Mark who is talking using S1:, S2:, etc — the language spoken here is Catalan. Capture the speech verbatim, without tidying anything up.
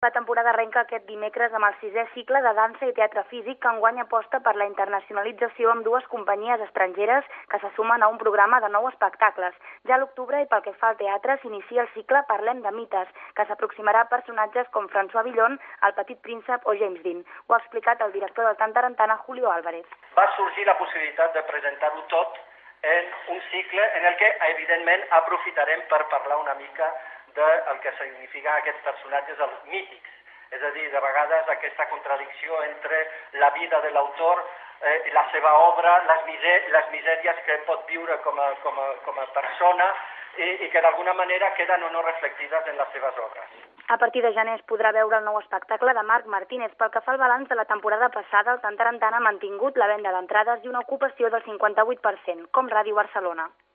S1: La temporada arrenca aquest dimecres amb el sisè cicle de dansa i teatre físic que enguany aposta per la internacionalització amb dues companyies estrangeres que se sumen a un programa de nou espectacles. Ja a l'octubre i pel que fa al teatre s'inicia el cicle Parlem de mites, que s'aproximarà a personatges com François Villon, el Petit Príncep o James Dean. Ho ha explicat el director del Tantarantana, Julio Álvarez.
S2: Va sorgir la possibilitat de presentar-ho tot en un cicle en el que, evidentment, aprofitarem per parlar una mica del que signifiquen aquests personatges els mítics. És a dir, de vegades aquesta contradicció entre la vida de l'autor, eh, la seva obra, les, misè les misèries que pot viure com a, com a, com a persona i, i que d'alguna manera queden o no reflectides en les seves obres.
S1: A partir de gener es podrà veure el nou espectacle de Marc Martínez. Pel que fa al balanç de la temporada passada, el Tantarantana ha mantingut la venda d'entrades i una ocupació del cinquanta-vuit per cent, com Ràdio Barcelona.